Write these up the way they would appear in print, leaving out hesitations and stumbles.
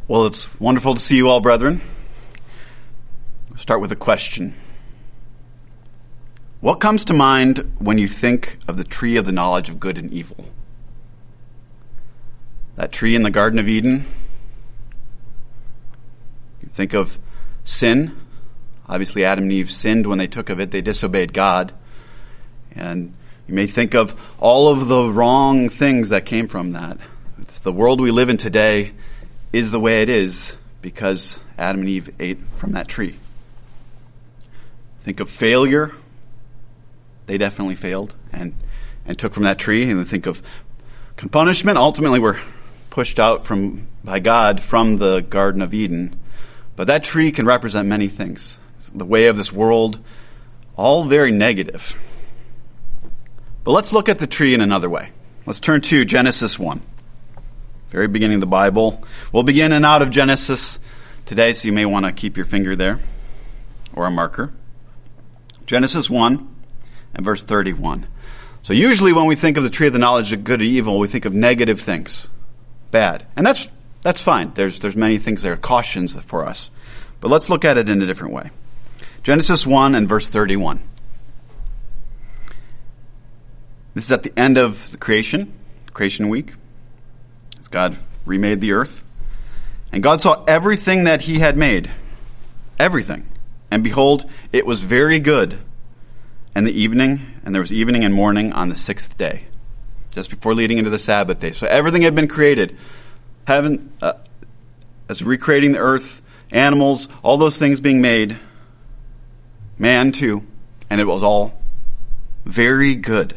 Well, it's wonderful to see you all, brethren. I'll start with a question. What comes to mind when you think of the tree of the knowledge of good and evil? That tree in the Garden of Eden? You think of sin. Obviously, Adam and Eve sinned when they took of it. They disobeyed God. And you may think of all of the wrong things that came from that. It's the world we live in today is the way it is because Adam and Eve ate from that tree. Think of failure. They definitely failed and took from that tree. And think of punishment. Ultimately, we're pushed out by God from the Garden of Eden. But that tree can represent many things. The way of this world, all very negative. But let's look at the tree in another way. Let's turn to Genesis 1. Very beginning of the Bible. We'll begin and out of Genesis today, so you may want to keep your finger there or a marker. Genesis 1 and verse 31. So usually when we think of the tree of the knowledge of good and evil, we think of negative things, bad. And that's fine. There's many things there, cautions for us. But let's look at it in a different way. Genesis 1 and verse 31. This is at the end of the creation week. God remade the earth. And God saw everything that he had made. Everything. And behold, it was very good. And there was evening and morning on the sixth day. Just before leading into the Sabbath day. So everything had been created. Heaven, as recreating the earth, animals, all those things being made. Man too. And it was all very good.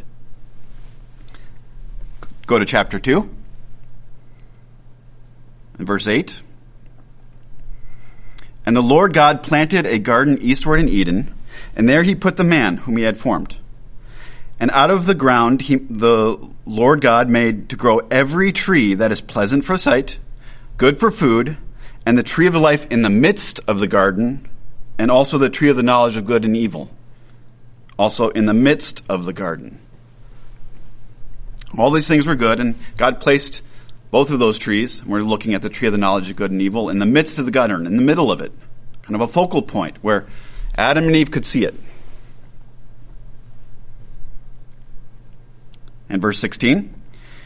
Go to chapter 2. In verse 8, and the Lord God planted a garden eastward in Eden, and there he put the man whom he had formed. And out of the ground the Lord God made to grow every tree that is pleasant for sight, good for food, and the tree of life in the midst of the garden, and also the tree of the knowledge of good and evil, also in the midst of the garden. All these things were good, and God placed both of those trees, we're looking at the tree of the knowledge of good and evil, in the midst of the garden, in the middle of it, kind of a focal point where Adam and Eve could see it. And verse 16,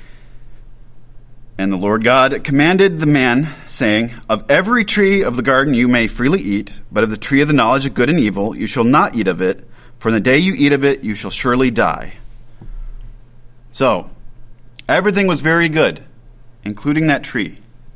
and the Lord God commanded the man, saying, of every tree of the garden you may freely eat, but of the tree of the knowledge of good and evil you shall not eat of it, for in the day you eat of it you shall surely die. So, everything was very good, including that tree.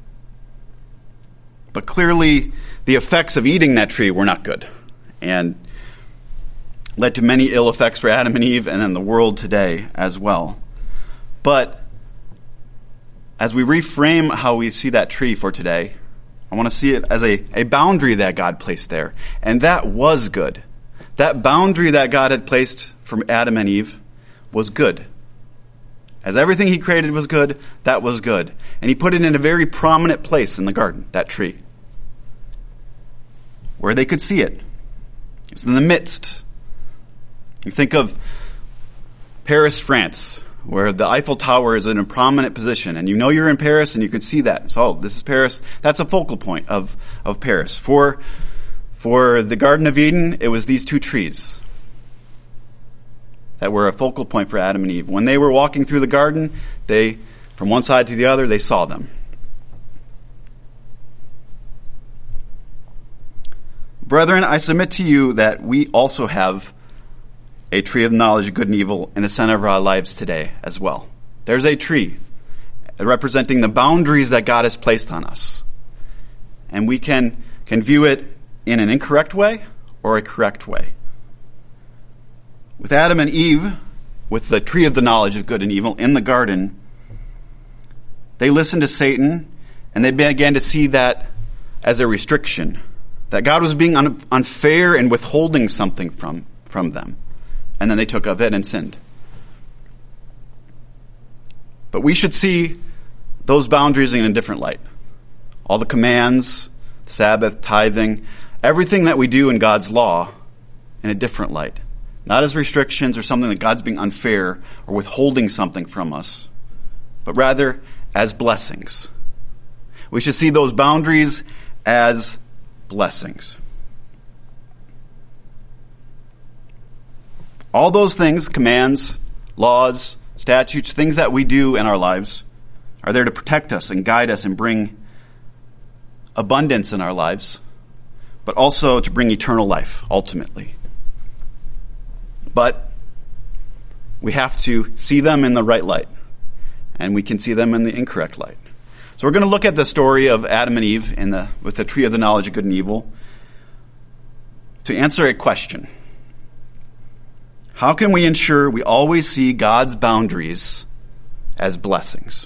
But clearly, the effects of eating that tree were not good and led to many ill effects for Adam and Eve and then the world today as well. But as we reframe how we see that tree for today, I want to see it as a boundary that God placed there. And that was good. That boundary that God had placed for Adam and Eve was good. As everything he created was good, that was good. And he put it in a very prominent place in the garden, that tree, where they could see it. It was in the midst. You think of Paris, France, where the Eiffel Tower is in a prominent position, and you know you're in Paris and you could see that. So, this is Paris. That's a focal point of Paris. For the Garden of Eden, it was these two trees that were a focal point for Adam and Eve. When they were walking through the garden, from one side to the other, they saw them. Brethren, I submit to you that we also have a tree of knowledge of good and evil in the center of our lives today as well. There's a tree representing the boundaries that God has placed on us. And we can view it in an incorrect way or a correct way. With Adam and Eve, with the tree of the knowledge of good and evil in the garden, they listened to Satan and they began to see that as a restriction, that God was being unfair and withholding something from them. And then they took of it and sinned. But we should see those boundaries in a different light. All the commands, Sabbath, tithing, everything that we do in God's law in a different light. Not as restrictions or something that God's being unfair or withholding something from us, but rather as blessings. We should see those boundaries as blessings. All those things, commands, laws, statutes, things that we do in our lives, are there to protect us and guide us and bring abundance in our lives, but also to bring eternal life, ultimately. But we have to see them in the right light, and we can see them in the incorrect light. So we're going to look at the story of Adam and Eve with the tree of the knowledge of good and evil to answer a question. How can we ensure we always see God's boundaries as blessings?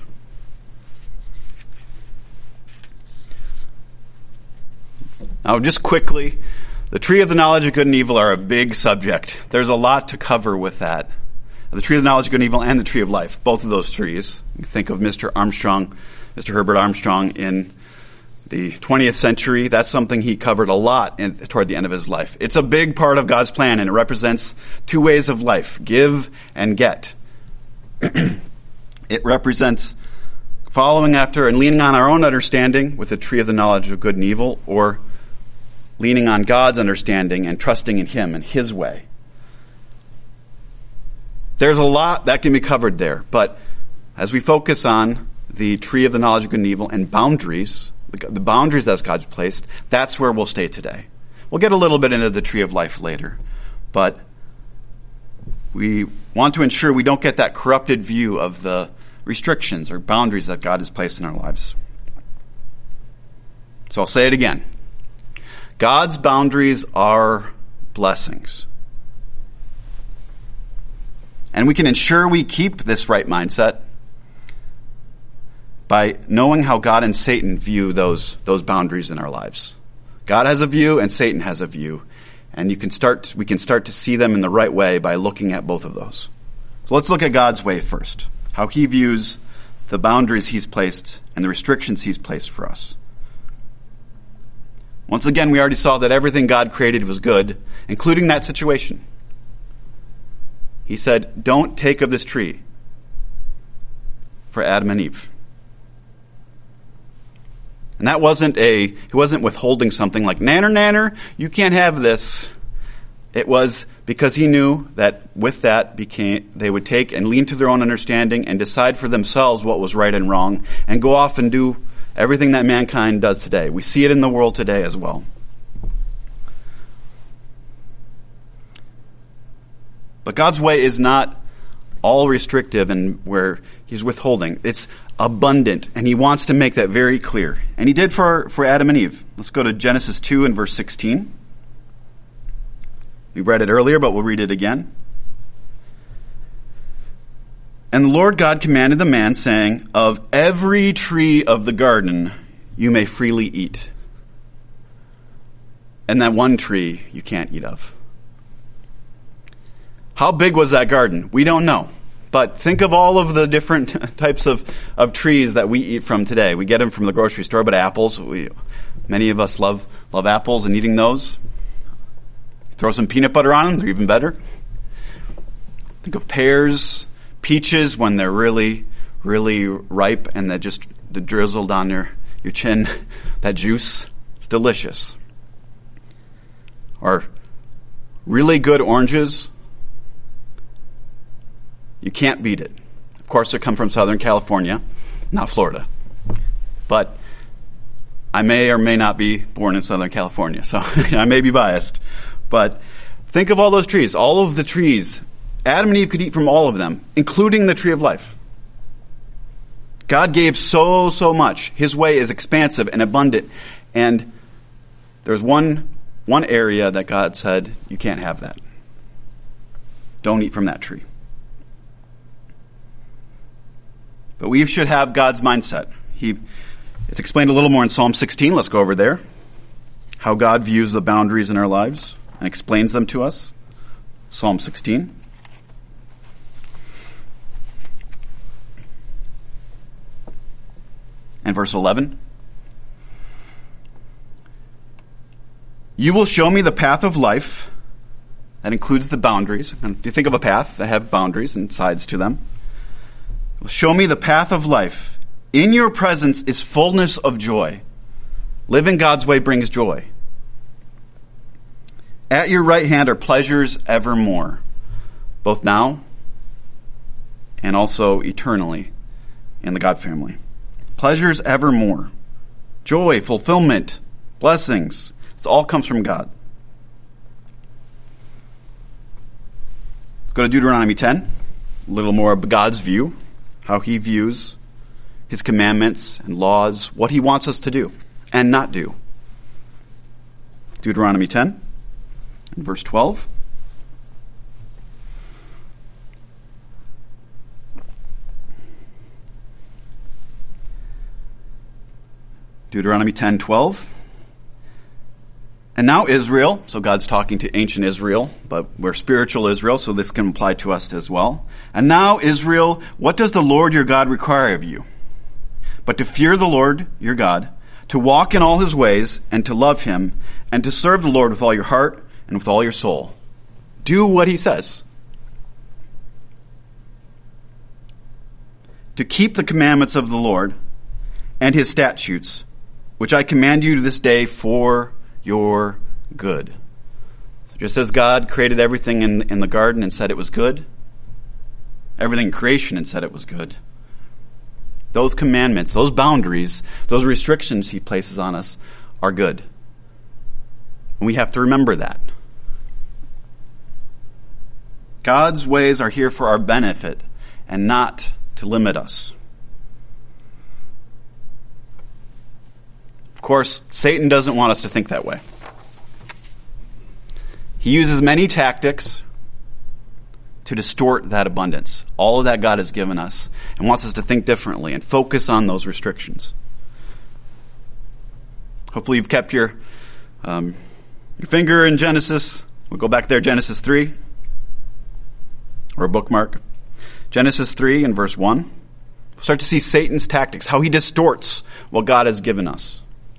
Now, just quickly, the tree of the knowledge of good and evil are a big subject. There's a lot to cover with that. The tree of the knowledge of good and evil and the tree of life, both of those trees. You think of Mr. Herbert Armstrong in the 20th century. That's something he covered a lot toward the end of his life. It's a big part of God's plan, and it represents two ways of life, give and get. It represents following after and leaning on our own understanding with the tree of the knowledge of good and evil, or leaning on God's understanding and trusting in Him and His way. There's a lot that can be covered there, but as we focus on the tree of the knowledge of good and evil and boundaries, the boundaries that God's placed, that's where we'll stay today. We'll get a little bit into the tree of life later, but we want to ensure we don't get that corrupted view of the restrictions or boundaries that God has placed in our lives. So I'll say it again. God's boundaries are blessings. And we can ensure we keep this right mindset by knowing how God and Satan view those boundaries in our lives. God has a view and Satan has a view. And we can start to see them in the right way by looking at both of those. So let's look at God's way first. How He views the boundaries He's placed and the restrictions He's placed for us. Once again, we already saw that everything God created was good, including that situation. He said, don't take of this tree for Adam and Eve. And that he wasn't withholding something like, nanner, you can't have this. It was because He knew that with that they would take and lean to their own understanding and decide for themselves what was right and wrong and go off and do everything that mankind does today. We see it in the world today as well. But God's way is not all restrictive and where He's withholding. It's abundant, and He wants to make that very clear. And He did for Adam and Eve. Let's go to Genesis 2 and verse 16. We read it earlier, but we'll read it again. And the Lord God commanded the man, saying, of every tree of the garden you may freely eat. And that one tree you can't eat of. How big was that garden? We don't know. But think of all of the different types of trees that we eat from today. We get them from the grocery store, but apples, many of us love apples and eating those. Throw some peanut butter on them, they're even better. Think of pears, peaches when they're really, really ripe and they're just drizzled on your chin. That juice, it's delicious. Or really good oranges. You can't beat it. Of course, they come from Southern California, not Florida. But I may or may not be born in Southern California, so I may be biased. But think of all those trees, all of the trees. Adam and Eve could eat from all of them, including the tree of life. God gave so much. His way is expansive and abundant. And there's one area that God said, you can't have that. Don't eat from that tree. But we should have God's mindset. It's explained a little more in Psalm 16. Let's go over there. How God views the boundaries in our lives and explains them to us. Psalm 16. And verse 11. You will show me the path of life. That includes the boundaries. And do you think of a path that have boundaries and sides to them? Show me the path of life. In your presence is fullness of joy. Living God's way brings joy. At your right hand are pleasures evermore, both now and also eternally in the God family. Pleasures evermore. Joy, fulfillment, blessings. It all comes from God. Let's go to Deuteronomy 10. A little more of God's view, how he views his commandments and laws, what he wants us to do and not do. Deuteronomy 10, verse 12. Deuteronomy 10:12. And now Israel, so God's talking to ancient Israel, but we're spiritual Israel, so this can apply to us as well. And now Israel, what does the Lord your God require of you? But to fear the Lord your God, to walk in all his ways, and to love him, and to serve the Lord with all your heart and with all your soul. Do what he says. To keep the commandments of the Lord and his statutes, which I command you this day for your good. So just as God created everything in the garden and said it was good, everything in creation and said it was good, those commandments, those boundaries, those restrictions he places on us are good. And we have to remember that. God's ways are here for our benefit and not to limit us. Of course, Satan doesn't want us to think that way. He uses many tactics to distort that abundance, all of that God has given us, and wants us to think differently and focus on those restrictions. Hopefully you've kept your finger in Genesis. We'll go back there, Genesis 3, or a bookmark. Genesis 3 and verse 1. We'll start to see Satan's tactics, how he distorts what God has given us.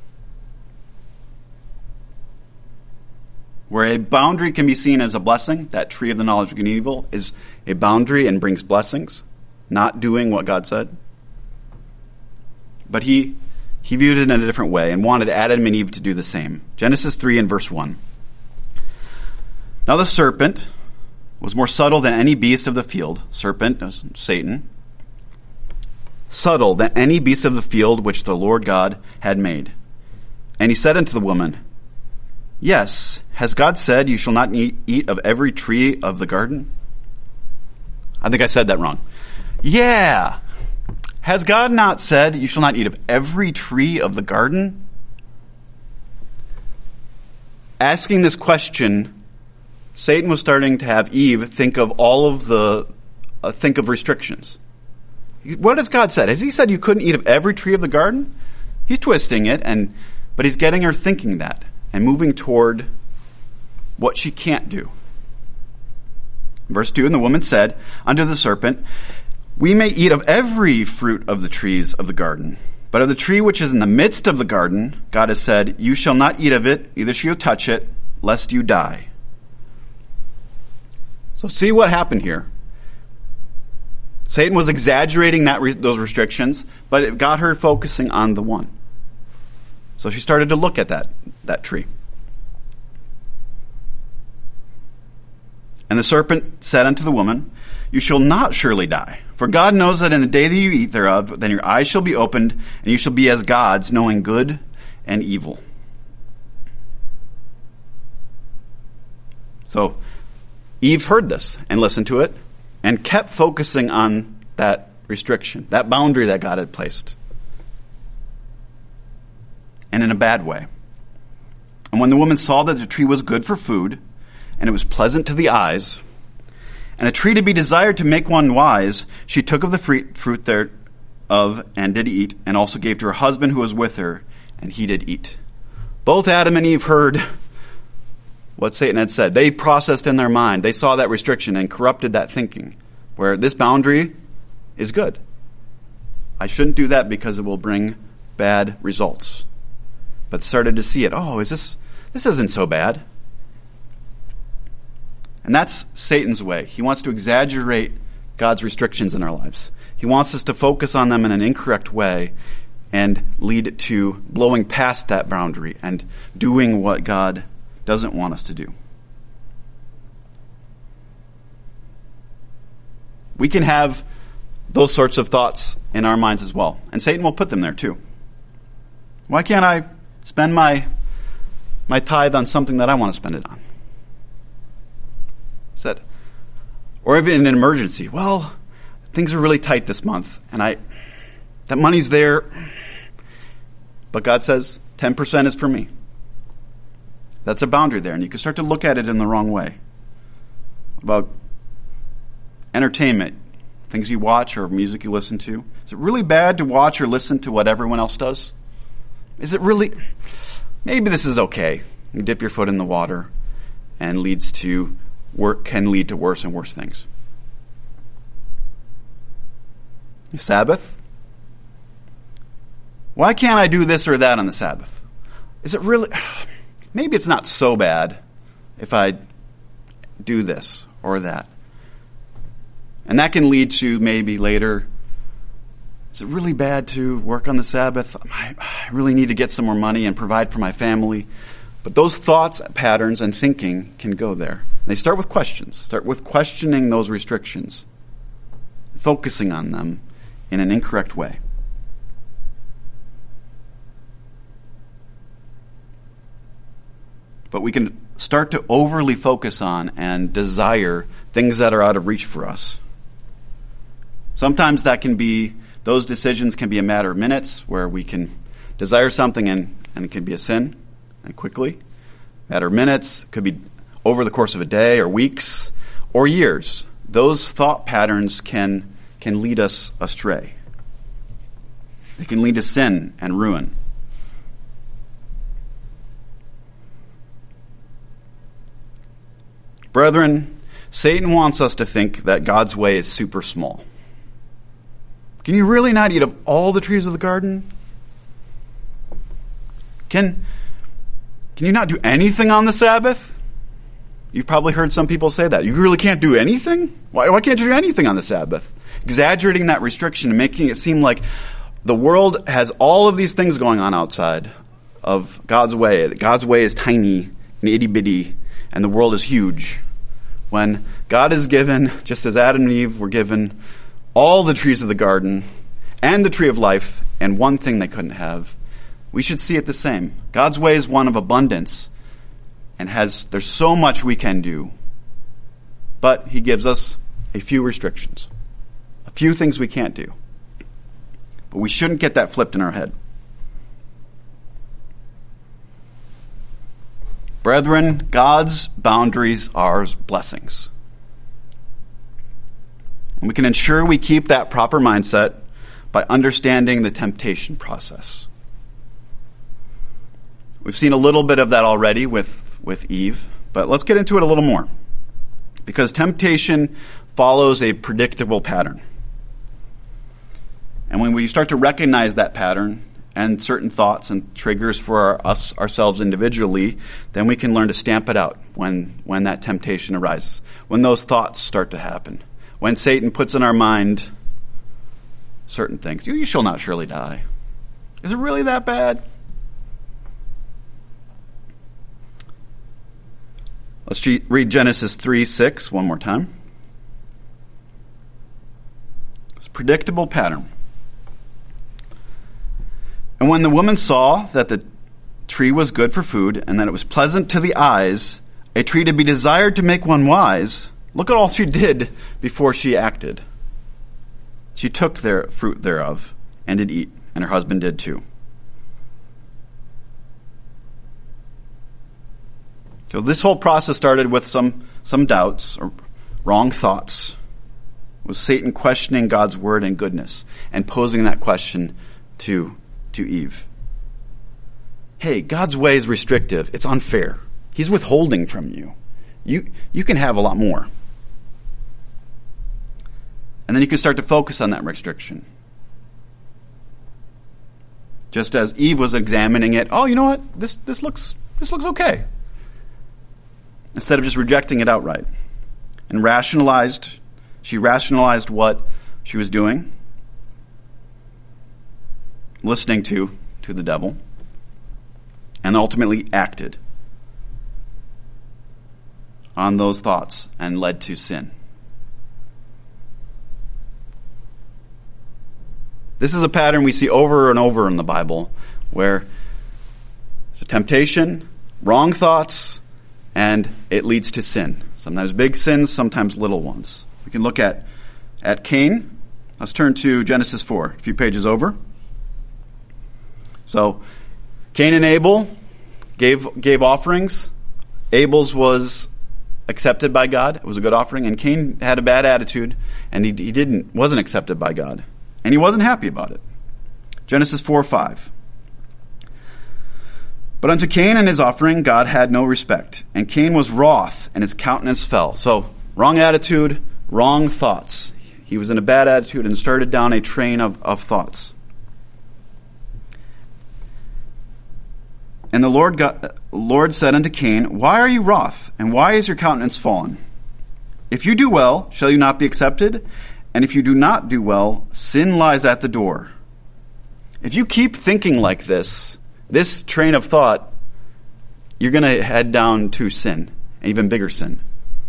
Where a boundary can be seen as a blessing, that tree of the knowledge of good and evil is a boundary and brings blessings, not doing what God said. But he viewed it in a different way and wanted Adam and Eve to do the same. Genesis 3 and verse 1. Now the serpent was more subtle than any beast of the field. Serpent, Satan. Subtle than any beast of the field which the Lord God had made. And he said unto the woman, Yes, has God said you shall not eat of every tree of the garden? I think I said that wrong. Yeah. Has God not said you shall not eat of every tree of the garden? Asking this question, Satan was starting to have Eve think of all of think of restrictions. What has God said? Has he said you couldn't eat of every tree of the garden? He's twisting it, but he's getting her thinking that and moving toward what she can't do. Verse 2, and the woman said unto the serpent, We may eat of every fruit of the trees of the garden, but of the tree which is in the midst of the garden, God has said, You shall not eat of it, neither shall you touch it, lest you die. So see what happened here. Satan was exaggerating those restrictions, but it got her focusing on the one. So she started to look at that tree. And the serpent said unto the woman, You shall not surely die, for God knows that in the day that you eat thereof, then your eyes shall be opened, and you shall be as gods, knowing good and evil. So Eve heard this and listened to it and kept focusing on that restriction, that boundary that God had placed. And in a bad way. And when the woman saw that the tree was good for food, and it was pleasant to the eyes, and a tree to be desired to make one wise, she took of the fruit thereof, and did eat, and also gave to her husband who was with her, and he did eat. Both Adam and Eve heard what Satan had said. They processed in their mind. They saw that restriction and corrupted that thinking, where this boundary is good. I shouldn't do that because it will bring bad results. But started to see it. Oh, this isn't so bad. And that's Satan's way. He wants to exaggerate God's restrictions in our lives. He wants us to focus on them in an incorrect way and lead to blowing past that boundary and doing what God doesn't want us to do. We can have those sorts of thoughts in our minds as well. And Satan will put them there too. Why can't I spend my tithe on something that I want to spend it on? Or even in an emergency. Well, things are really tight this month, and that money's there, but God says 10% is for me. That's a boundary there, and you can start to look at it in the wrong way. What about entertainment, things you watch or music you listen to? Is it really bad to watch or listen to what everyone else does? Is it really? Maybe this is okay. You dip your foot in the water and can lead to worse and worse things. The Sabbath? Why can't I do this or that on the Sabbath? Is it really? Maybe it's not so bad if I do this or that. And that can lead to maybe later, is it really bad to work on the Sabbath? I really need to get some more money and provide for my family. But those thoughts, patterns, and thinking can go there. They start with questions. Start with questioning those restrictions, focusing on them in an incorrect way. But we can start to overly focus on and desire things that are out of reach for us. Sometimes those decisions can be a matter of minutes, where we can desire something and it can be a sin, and quickly. Matter of minutes, could be over the course of a day or weeks or years. Those thought patterns can lead us astray. They can lead to sin and ruin. Brethren, Satan wants us to think that God's way is super small. Can you really not eat of all the trees of the garden? Can you not do anything on the Sabbath? You've probably heard some people say that. You really can't do anything? Why can't you do anything on the Sabbath? Exaggerating that restriction and making it seem like the world has all of these things going on outside of God's way. God's way is tiny and itty-bitty, and the world is huge. When God is given, just as Adam and Eve were given, all the trees of the garden and the tree of life, and one thing they couldn't have, we should see it the same. God's way is one of abundance, and there's so much we can do. But he gives us a few restrictions, a few things we can't do. But we shouldn't get that flipped in our head. Brethren, God's boundaries are blessings. And we can ensure we keep that proper mindset by understanding the temptation process. We've seen a little bit of that already with Eve, but let's get into it a little more. Because temptation follows a predictable pattern. And when we start to recognize that pattern and certain thoughts and triggers for ourselves individually, then we can learn to stamp it out when that temptation arises, when those thoughts start to happen, when Satan puts in our mind certain things. You shall not surely die. Is it really that bad? Let's read Genesis 3:6 one more time. It's a predictable pattern. And when the woman saw that the tree was good for food, and that it was pleasant to the eyes, a tree to be desired to make one wise, look at all she did before she acted. She took their fruit thereof and did eat, and her husband did too. So this whole process started with some doubts or wrong thoughts. It was Satan questioning God's word and goodness and posing that question to Eve. Hey, God's way is restrictive. It's unfair. He's withholding from you. You can have a lot more. And then you can start to focus on that restriction. Just as Eve was examining it, oh, you know what? This looks okay. Instead of just rejecting it outright. And she rationalized what she was doing, listening to the devil, and ultimately acted on those thoughts and led to sin. This is a pattern we see over and over in the Bible, where it's a temptation, wrong thoughts, and it leads to sin. Sometimes big sins, sometimes little ones. We can look at Cain. Let's turn to Genesis 4, a few pages over. So, Cain and Abel gave offerings. Abel's was accepted by God. It was a good offering. And Cain had a bad attitude, and he wasn't accepted by God. And he wasn't happy about it. Genesis 4:5. But unto Cain and his offering God had no respect, and Cain was wroth, and his countenance fell. So, wrong attitude, wrong thoughts. He was in a bad attitude and started down a train of thoughts. And the Lord said unto Cain, Why are you wroth, and why is your countenance fallen? If you do well, shall you not be accepted? And if you do not do well, sin lies at the door. If you keep thinking like this train of thought, you're going to head down to sin, and even bigger sin.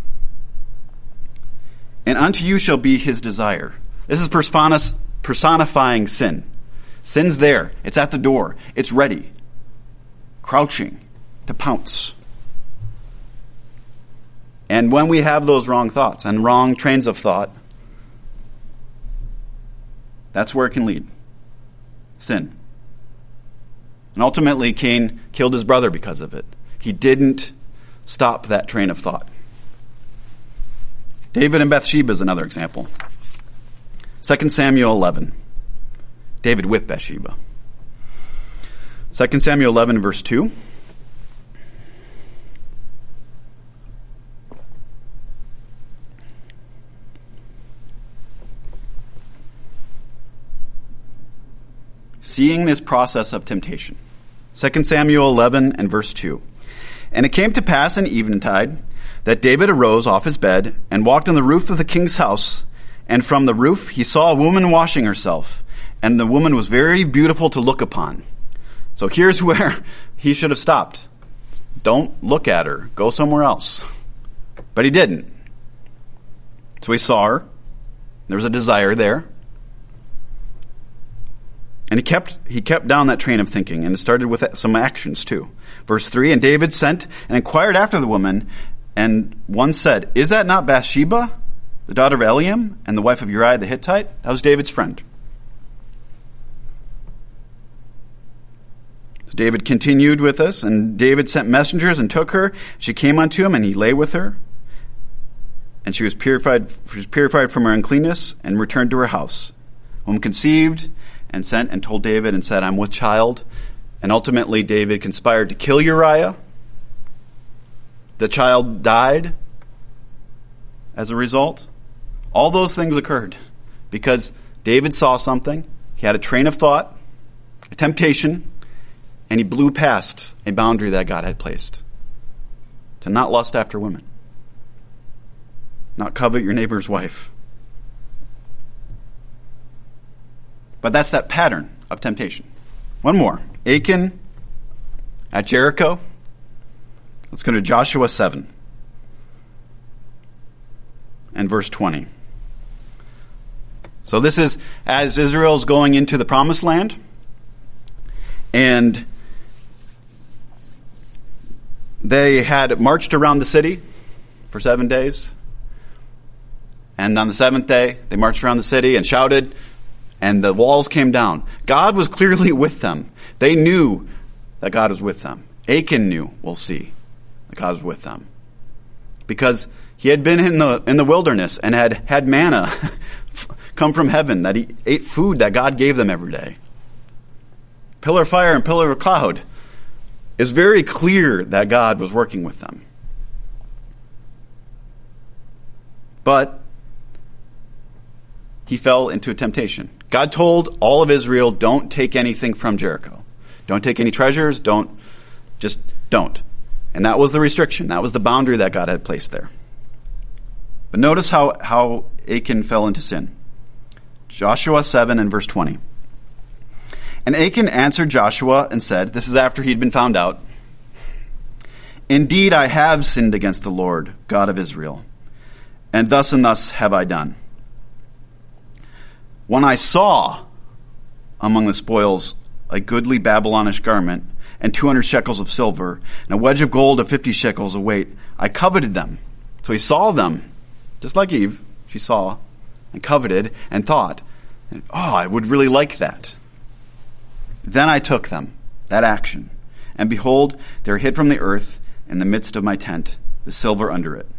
And unto you shall be his desire. This is personifying sin. Sin's there. It's at the door. It's ready. Crouching to pounce. And when we have those wrong thoughts and wrong trains of thought, that's where it can lead. Sin. And ultimately, Cain killed his brother because of it. He didn't stop that train of thought. David and Bathsheba is another example. 2 Samuel 11. David with Bathsheba. 2 Samuel 11, verse 2. Seeing this process of temptation. 2 Samuel 11 and verse 2. And it came to pass in eventide that David arose off his bed and walked on the roof of the king's house, and from the roof he saw a woman washing herself, and the woman was very beautiful to look upon. So here's where he should have stopped. Don't look at her. Go somewhere else. But he didn't. So he saw her. There was a desire there. And he kept down that train of thinking, and it started with some actions too. Verse 3, And David sent and inquired after the woman, and one said, Is that not Bathsheba, the daughter of Eliam, and the wife of Uriah the Hittite? That was David's friend. So David continued with this, and David sent messengers and took her. She came unto him, and he lay with her. And she was purified from her uncleanness, and returned to her house. Woman conceived, and sent and told David and said, I'm with child. And ultimately David conspired to kill Uriah. The child died as a result. All those things occurred because David saw something. He had a train of thought, a temptation, and he blew past a boundary that God had placed. To not lust after women. Not covet your neighbor's wife. But that's that pattern of temptation. One more. Achan at Jericho. Let's go to Joshua 7 and verse 20. So this is as Israel's going into the promised land, and they had marched around the city for 7 days. And on the seventh day, they marched around the city and shouted, and the walls came down. God was clearly with them. They knew that God was with them. Achan knew, we'll see, that God was with them. Because he had been in the wilderness and had manna come from heaven, that he ate food that God gave them every day. Pillar of fire and pillar of cloud. It's very clear that God was working with them. But he fell into a temptation. God told all of Israel, don't take anything from Jericho. Don't take any treasures. Don't. And that was the restriction. That was the boundary that God had placed there. But notice how Achan fell into sin. Joshua 7 and verse 20. And Achan answered Joshua and said, this is after he'd been found out, indeed, I have sinned against the Lord, God of Israel, and thus have I done. When I saw among the spoils a goodly Babylonish garment, and 200 shekels of silver, and a wedge of gold of 50 shekels a weight, I coveted them. So he saw them, just like Eve, she saw, and coveted, and thought, I would really like that. Then I took them, that action, and behold, they were hid from the earth in the midst of my tent, the silver under it.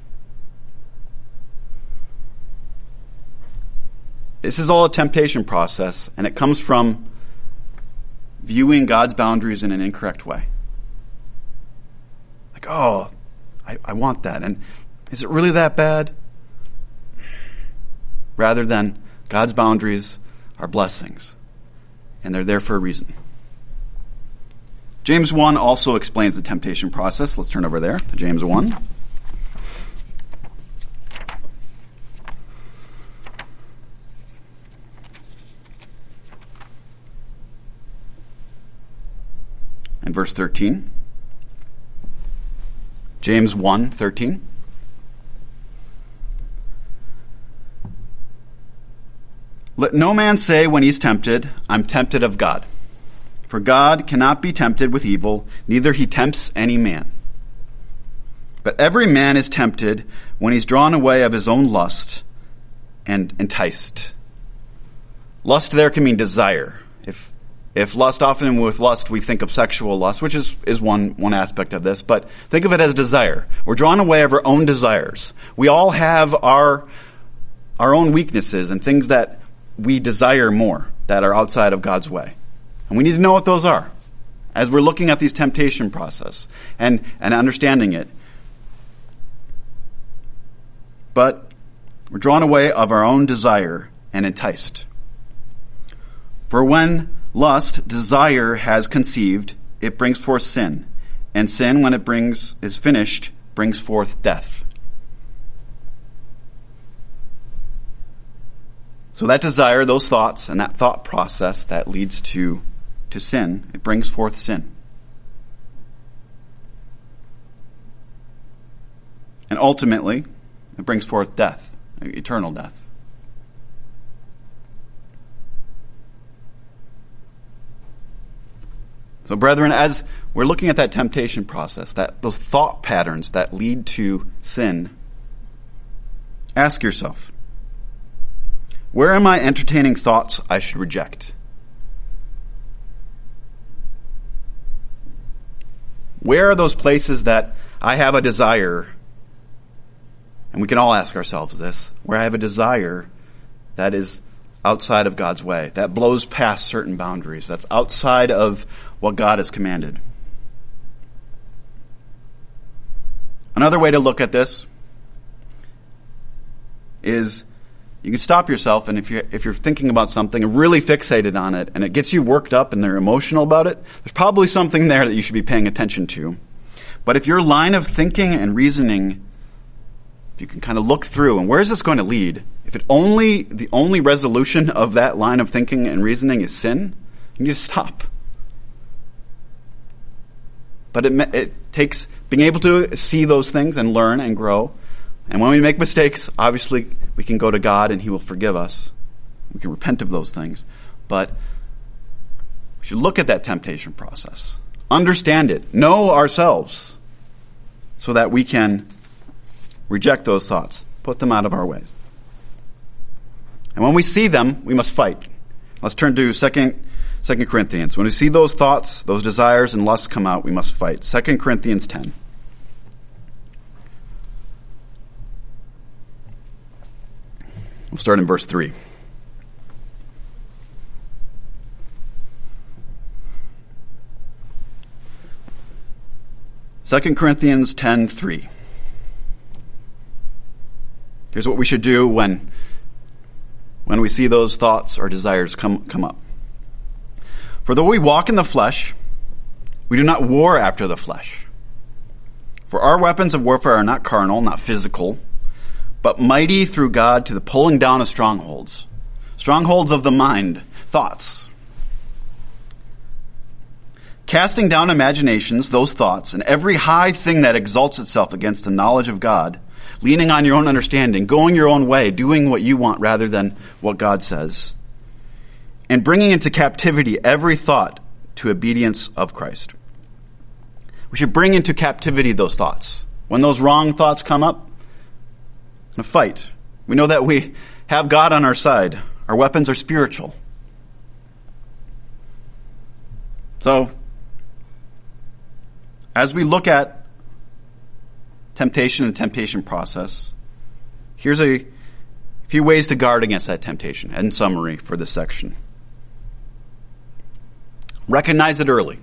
This is all a temptation process, and it comes from viewing God's boundaries in an incorrect way. Like, I want that, and is it really that bad? Rather than God's boundaries are blessings, and they're there for a reason. James 1 also explains the temptation process. Let's turn over there to James 1. And verse 13. James 1:13. Let no man say when he's tempted, I'm tempted of God. For God cannot be tempted with evil, neither he tempts any man. But every man is tempted when he's drawn away of his own lust and enticed. Lust there can mean desire. If lust, often with lust we think of sexual lust, which is one aspect of this, but think of it as desire. We're drawn away of our own desires. We all have our own weaknesses and things that we desire more that are outside of God's way. And we need to know what those are as we're looking at these temptation process and understanding it. But we're drawn away of our own desire and enticed. For when lust, desire, has conceived, it brings forth sin. And sin, when it is finished, brings forth death. So that desire, those thoughts, and that thought process that leads to sin, it brings forth sin. And ultimately, it brings forth death, eternal death. So brethren, as we're looking at that temptation process, those thought patterns that lead to sin, ask yourself, where am I entertaining thoughts I should reject? Where are those places that I have a desire, and we can all ask ourselves this, where I have a desire that is outside of God's way, that blows past certain boundaries, that's outside of what God has commanded. Another way to look at this is you can stop yourself, and if you're thinking about something and really fixated on it, and it gets you worked up and they're emotional about it, there's probably something there that you should be paying attention to. But if your line of thinking and reasoning, if you can kind of look through, and where is this going to lead? If the only resolution of that line of thinking and reasoning is sin, you need to stop. But it takes being able to see those things and learn and grow. And when we make mistakes, obviously we can go to God and He will forgive us. We can repent of those things. But we should look at that temptation process. Understand it. Know ourselves so that we can reject those thoughts. Put them out of our ways. And when we see them, we must fight. Let's turn to 2 Corinthians. When we see those thoughts, those desires and lusts come out, we must fight. 2 Corinthians 10. We'll start in verse 3. Second Corinthians 10:3. Here's what we should do when we see those thoughts or desires come up. For though we walk in the flesh, we do not war after the flesh. For our weapons of warfare are not carnal, not physical, but mighty through God to the pulling down of strongholds. Strongholds of the mind, thoughts. casting down imaginations, those thoughts, and every high thing that exalts itself against the knowledge of God, leaning on your own understanding, going your own way, doing what you want rather than what God says, and bringing into captivity every thought to obedience of Christ. We should bring into captivity those thoughts. When those wrong thoughts come up, in a fight, we know that we have God on our side. Our weapons are spiritual. So, as we look at temptation and the temptation process, here's a few ways to guard against that temptation, in summary for this section. Recognize it early.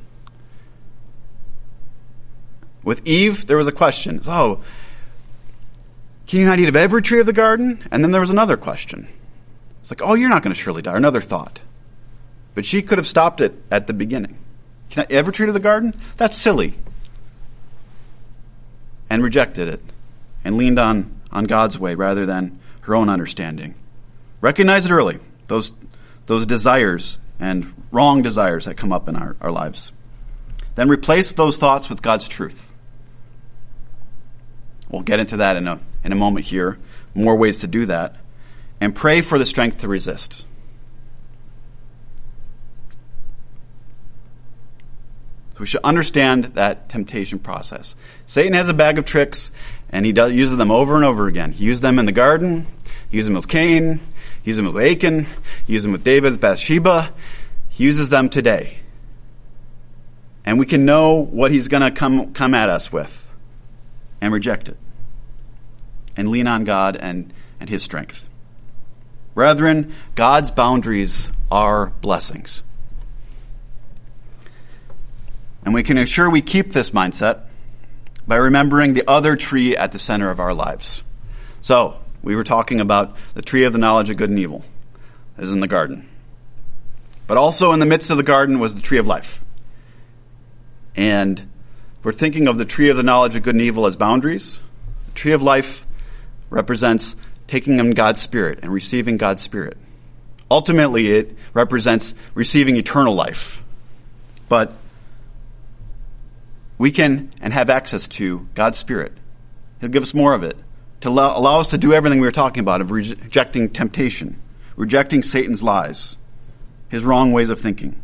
With Eve, there was a question. Oh, can you not eat of every tree of the garden? And then there was another question. It's like, oh, you're not going to surely die. Another thought. But she could have stopped it at the beginning. Can I every tree of the garden? That's silly. And rejected it. And leaned on God's way rather than her own understanding. Recognize it early. Those desires and wrong desires that come up in our lives. Then replace those thoughts with God's truth. We'll get into that in a moment here. More ways to do that. And pray for the strength to resist. So we should understand that temptation process. Satan has a bag of tricks, and he uses them over and over again. He used them in the garden. He used them with Cain. He used them with Achan. He used them with David and Bathsheba. He uses them today. And we can know what he's going to come at us with and reject it. And lean on God and his strength. Brethren, God's boundaries are blessings. And we can ensure we keep this mindset by remembering the other tree at the center of our lives. So, we were talking about the tree of the knowledge of good and evil, as in the garden. But also in the midst of the garden was the tree of life. And if we're thinking of the tree of the knowledge of good and evil as boundaries, the tree of life represents taking in God's Spirit and receiving God's Spirit. Ultimately, it represents receiving eternal life. But we can and have access to God's Spirit. He'll give us more of it to allow us to do everything we were talking about of rejecting temptation, rejecting Satan's lies, his wrong ways of thinking.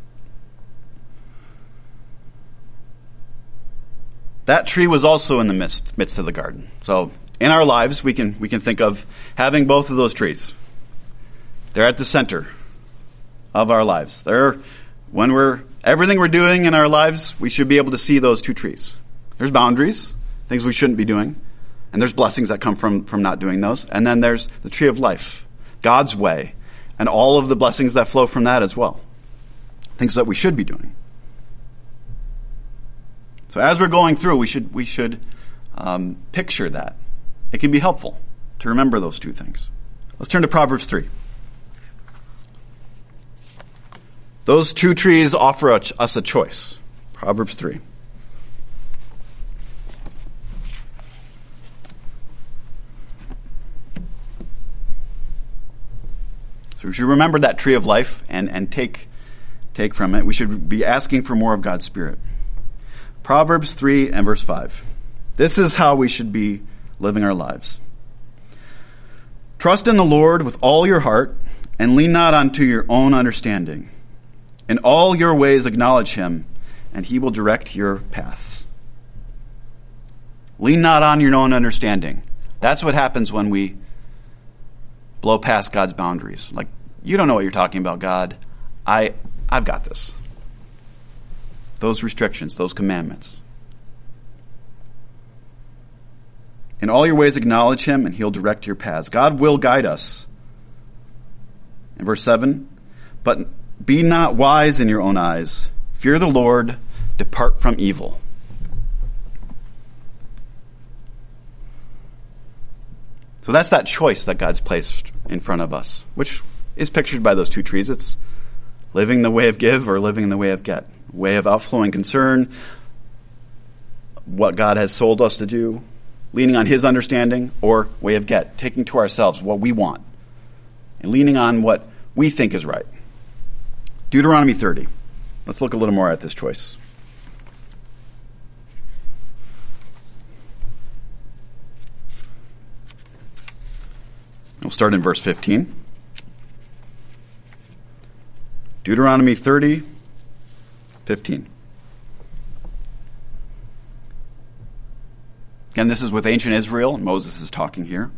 That tree was also in the midst of the garden. So in our lives, we can think of having both of those trees. They're at the center of our lives. Everything we're doing in our lives, we should be able to see those two trees. There's boundaries, things we shouldn't be doing, and there's blessings that come from not doing those. And then there's the tree of life, God's way, and all of the blessings that flow from that as well. Things that we should be doing. So as we're going through, we should picture that. It can be helpful to remember those two things. Let's turn to Proverbs 3. Those two trees offer us a choice. Proverbs 3. So we should remember that tree of life and take from it. We should be asking for more of God's Spirit. Proverbs 3 and verse 5. This is how we should be living our lives. Trust in the Lord with all your heart and lean not unto your own understanding. In all your ways acknowledge him, and he will direct your paths. Lean not on your own understanding. That's what happens when we blow past God's boundaries. Like, you don't know what you're talking about, God. I've got this. Those restrictions, those commandments. In all your ways acknowledge him, and he'll direct your paths. God will guide us. In verse 7, but be not wise in your own eyes. Fear the Lord. Depart from evil. So that's that choice that God's placed in front of us, which is pictured by those two trees. It's living the way of give or living in the way of get. Way of outflowing concern, what God has told us to do, leaning on his understanding, or way of get, taking to ourselves what we want, and leaning on what we think is right. Deuteronomy 30. Let's look a little more at this choice. We'll start in verse 15. Deuteronomy 30, 15. Again, this is with ancient Israel, and Moses is talking here.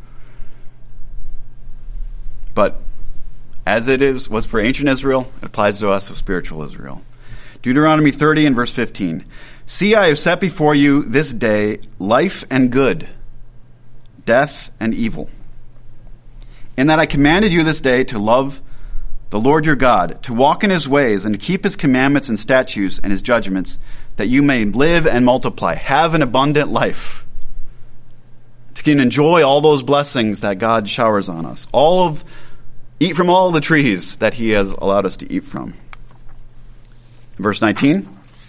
But as it was for ancient Israel, it applies to us with spiritual Israel. Deuteronomy 30 and verse 15. See, I have set before you this day life and good, death and evil. In that I commanded you this day to love the Lord your God, to walk in his ways and to keep his commandments and statutes and his judgments, that you may live and multiply, have an abundant life, to can enjoy all those blessings that God showers on us, eat from all the trees that he has allowed us to eat from. Verse 19.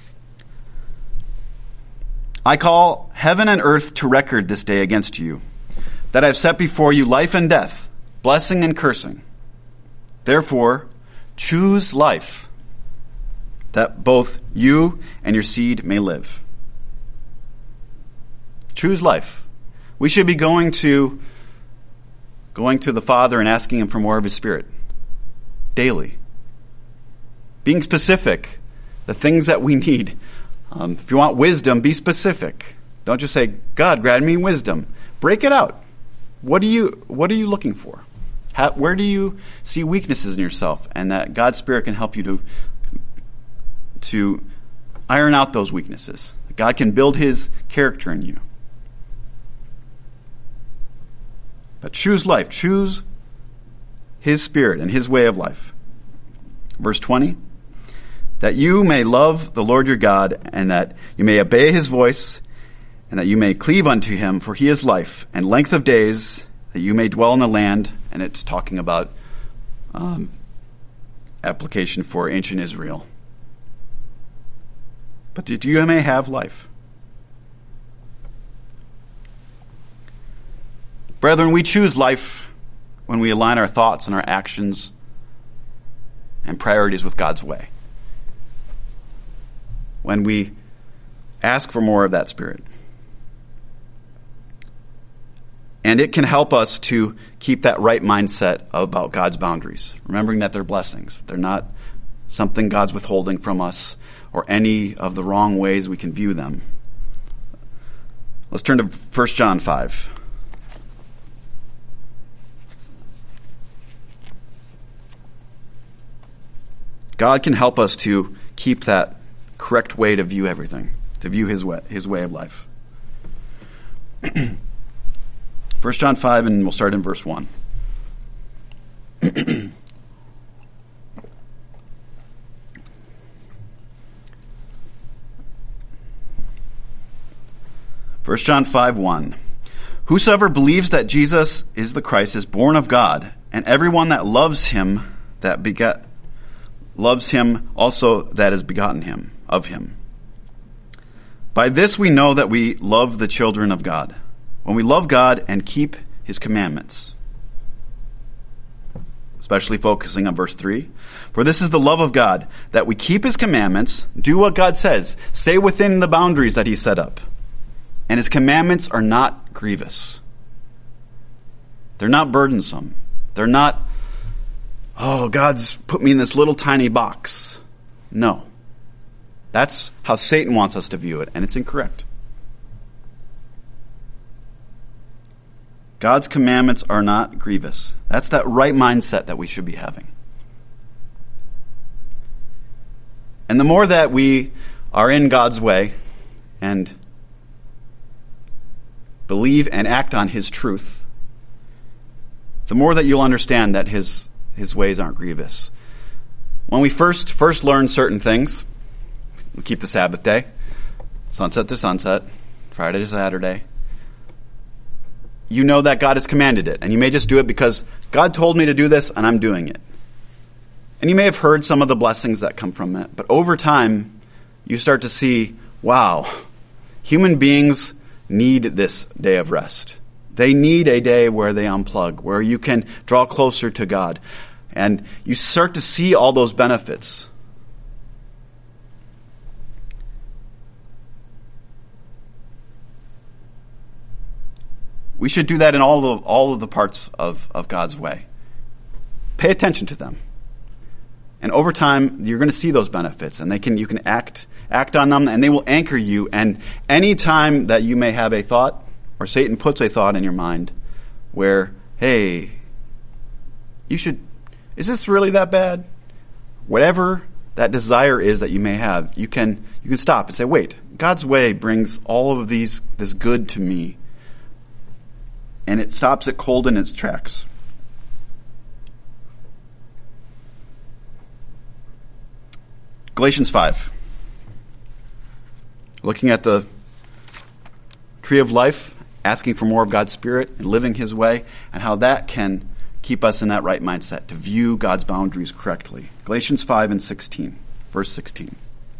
I call heaven and earth to record this day against you, that I have set before you life and death, blessing and cursing. Therefore, choose life, that both you and your seed may live. Choose life. We should be going to the Father and asking him for more of his Spirit daily. Being specific, the things that we need. If you want wisdom, be specific. Don't just say, God, grant me wisdom. Break it out. What are you looking for? Where do you see weaknesses in yourself, and that God's Spirit can help you to iron out those weaknesses? God can build his character in you. But choose life. Choose his Spirit and his way of life. Verse 20. That you may love the Lord your God, and that you may obey his voice, and that you may cleave unto him, for he is life, and length of days, that you may dwell in the land. And it's talking about application for ancient Israel. But that you may have life. Brethren, we choose life when we align our thoughts and our actions and priorities with God's way. When we ask for more of that Spirit. And it can help us to keep that right mindset about God's boundaries, remembering that they're blessings. They're not something God's withholding from us or any of the wrong ways we can view them. Let's turn to 1 John 5. God can help us to keep that correct way to view everything, to view his way of life. 1 John 5, and we'll start in verse 1. First John 5:1. Whosoever believes that Jesus is the Christ is born of God, and everyone that loves him loves him also that is begotten him of him. By this we know that we love the children of God, when we love God and keep his commandments. Especially focusing on verse 3. For this is the love of God, that we keep his commandments, do what God says, stay within the boundaries that he set up. And his commandments are not grievous. They're not burdensome. They're not, oh, God's put me in this little tiny box. No. That's how Satan wants us to view it, and it's incorrect. God's commandments are not grievous. That's that right mindset that we should be having. And the more that we are in God's way and believe and act on his truth, the more that you'll understand that his ways aren't grievous. When we first learn certain things, we keep the Sabbath day, sunset to sunset, Friday to Saturday. You know that God has commanded it, and you may just do it because God told me to do this, and I'm doing it. And you may have heard some of the blessings that come from it, but over time, you start to see, wow, human beings need this day of rest. They need a day where they unplug, where you can draw closer to God. And you start to see all those benefits. We should do that in all of the parts of God's way. Pay attention to them. And over time, you're going to see those benefits, and you can act on them, and they will anchor you. And any time that you may have a thought, or Satan puts a thought in your mind where, hey, is this really that bad? Whatever that desire is that you may have, you can stop and say, wait, God's way brings all of this good to me. And it stops it cold in its tracks. Galatians 5. Looking at the tree of life, asking for more of God's Spirit and living His way, and how that can keep us in that right mindset to view God's boundaries correctly. Galatians 5 and 16, verse 16.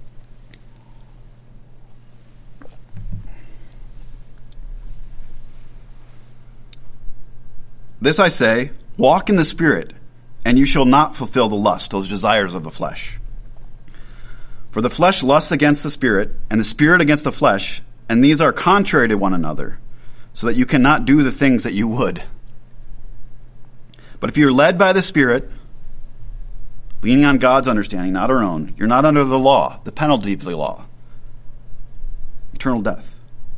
This I say, walk in the Spirit, and you shall not fulfill the lust, those desires of the flesh. For the flesh lusts against the Spirit, and the Spirit against the flesh, and these are contrary to one another, so that you cannot do the things that you would. But if you're led by the Spirit, leaning on God's understanding, not our own, you're not under the law, the penalty of the law, eternal death.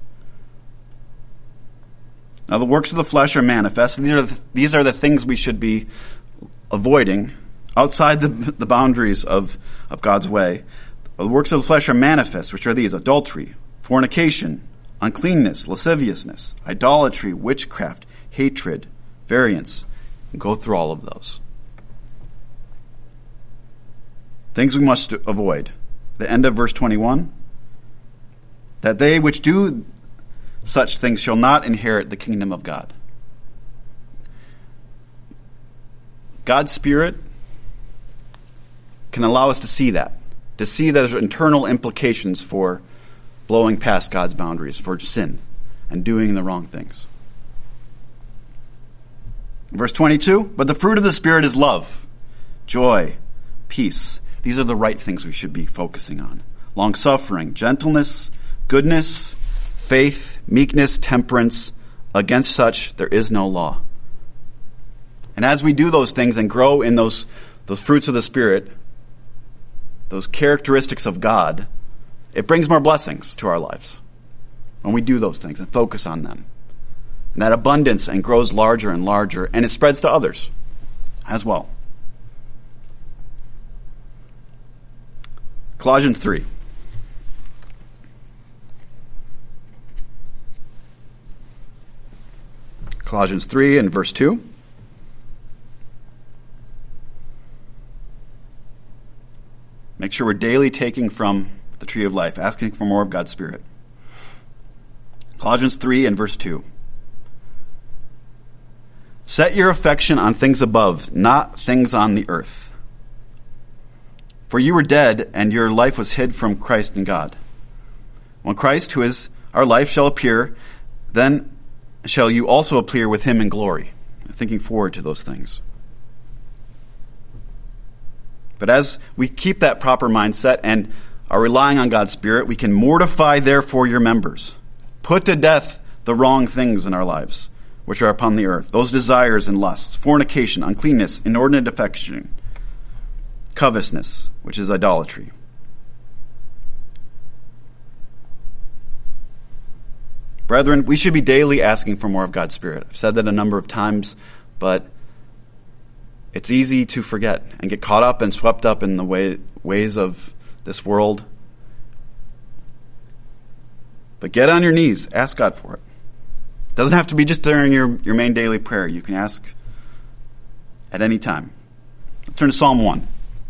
Now the works of the flesh are manifest, and these are the things we should be avoiding outside the boundaries of God's way. The works of the flesh are manifest, which are these: adultery, fornication, uncleanness, lasciviousness, idolatry, witchcraft, hatred, variance. And go through all of those. Things we must avoid. The end of verse 21. That they which do such things shall not inherit the kingdom of God. God's Spirit can allow us to see that there's internal implications for blowing past God's boundaries, for sin, and doing the wrong things. Verse 22, but the fruit of the Spirit is love, joy, peace. These are the right things we should be focusing on. Long-suffering, gentleness, goodness, faith, meekness, temperance. Against such there is no law. And as we do those things and grow in those fruits of the Spirit, those characteristics of God, it brings more blessings to our lives when we do those things and focus on them. And that abundance and grows larger and larger, and it spreads to others as well. Colossians 3. Colossians 3 and verse 2. Make sure we're daily taking from the tree of life, asking for more of God's Spirit. Colossians 3 and verse 2. Set your affection on things above, not things on the earth. For you were dead, and your life was hid from Christ in God. When Christ, who is our life, shall appear, then shall you also appear with him in glory. Thinking forward to those things. But as we keep that proper mindset and are relying on God's Spirit, we can mortify therefore your members. Put to death the wrong things in our lives, which are upon the earth, those desires and lusts, fornication, uncleanness, inordinate affection, covetousness, which is idolatry. Brethren, we should be daily asking for more of God's Spirit. I've said that a number of times, but it's easy to forget and get caught up and swept up in the ways of this world. But get on your knees. Ask God for it. It doesn't have to be just during your main daily prayer. You can ask at any time. Let's turn to Psalm 1.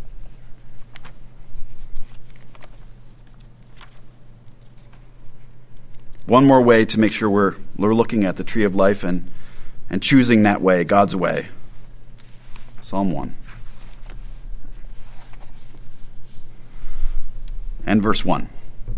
One more way to make sure we're looking at the tree of life and choosing that way, God's way. Psalm 1. And verse 1.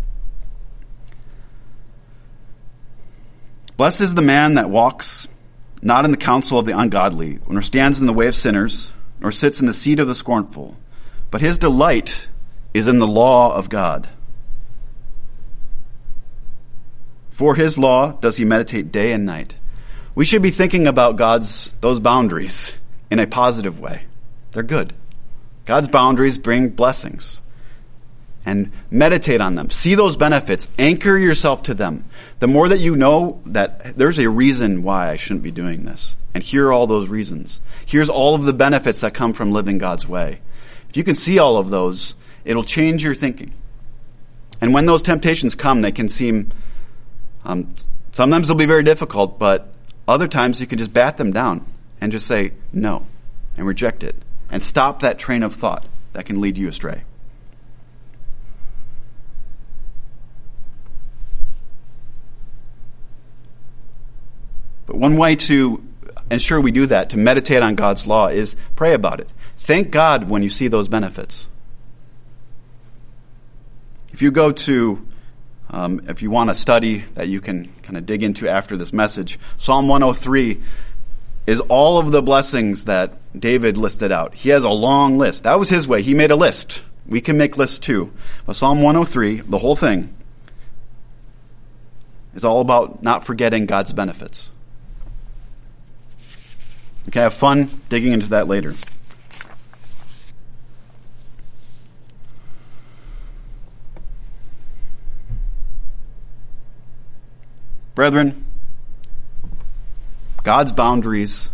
Blessed is the man that walks not in the counsel of the ungodly, nor stands in the way of sinners, nor sits in the seat of the scornful, but his delight is in the law of God. For his law does he meditate day and night. we should be thinking about those boundaries in a positive way. They're good. God's boundaries bring blessings. And meditate on them. See those benefits. Anchor yourself to them. The more that you know that there's a reason why I shouldn't be doing this. And here are all those reasons. Here's all of the benefits that come from living God's way. If you can see all of those, it'll change your thinking. And when those temptations come, they can seem, sometimes they'll be very difficult, but other times you can just bat them down and just say no and reject it and stop that train of thought that can lead you astray. But one way to ensure we do that, to meditate on God's law, is pray about it. Thank God when you see those benefits. If you go to, if you want a study that you can kind of dig into after this message, Psalm 103 is all of the blessings that David listed out. He has a long list. That was his way. He made a list. We can make lists too. But Psalm 103, the whole thing, is all about not forgetting God's benefits. You can have fun digging into that later. Brethren, God's boundaries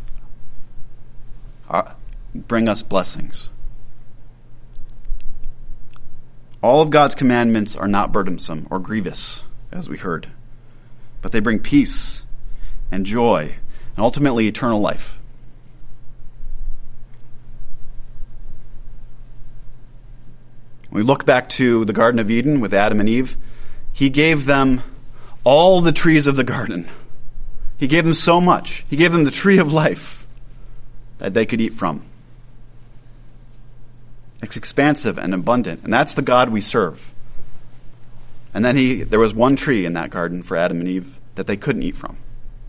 bring us blessings. All of God's commandments are not burdensome or grievous, as we heard, but they bring peace and joy and ultimately eternal life. When we look back to the Garden of Eden with Adam and Eve, he gave them all the trees of the garden. He gave them so much. He gave them the tree of life that they could eat from. It's expansive and abundant, and that's the God we serve. And then there was one tree in that garden for Adam and Eve that they couldn't eat from.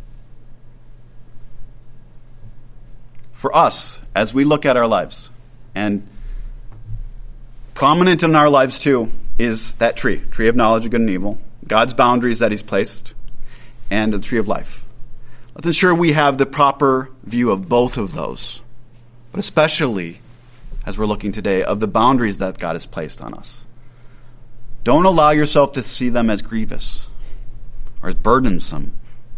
For us, as we look at our lives, and prominent in our lives too, is that tree of knowledge of good and evil, God's boundaries that he's placed, and the tree of life. Let's ensure we have the proper view of both of those, but especially, as we're looking today, of the boundaries that God has placed on us. Don't allow yourself to see them as grievous or as burdensome.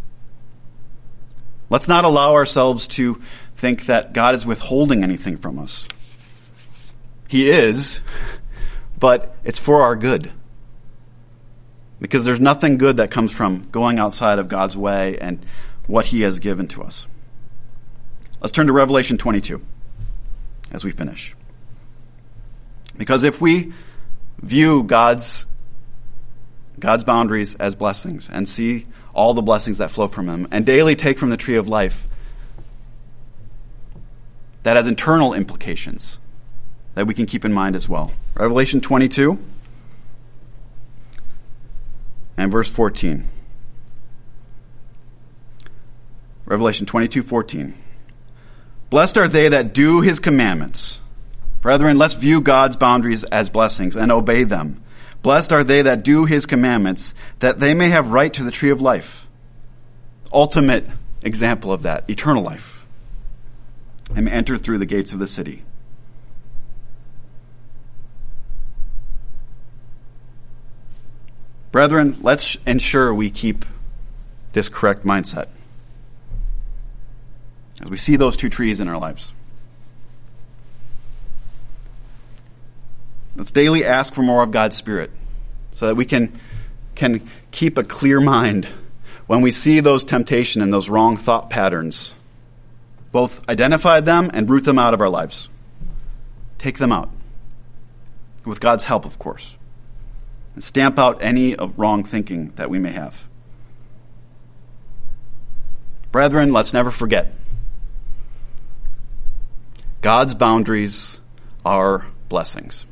Let's not allow ourselves to think that God is withholding anything from us. He is, but it's for our good. Because there's nothing good that comes from going outside of God's way and what he has given to us. Let's turn to Revelation 22 as we finish. Because if we view God's boundaries as blessings and see all the blessings that flow from him and daily take from the tree of life, that has internal implications that we can keep in mind as well. Revelation 22 and verse 14. Revelation 22:14. Blessed are they that do his commandments. Brethren, let's view God's boundaries as blessings and obey them. Blessed are they that do his commandments, that they may have right to the tree of life. Ultimate example of that, eternal life. And may enter through the gates of the city. Brethren, let's ensure we keep this correct mindset as we see those two trees in our lives. Let's daily ask for more of God's Spirit so that we can keep a clear mind when we see those temptation and those wrong thought patterns. Both identify them and root them out of our lives. Take them out. With God's help, of course. And stamp out any of wrong thinking that we may have. Brethren, let's never forget. God's boundaries are blessings.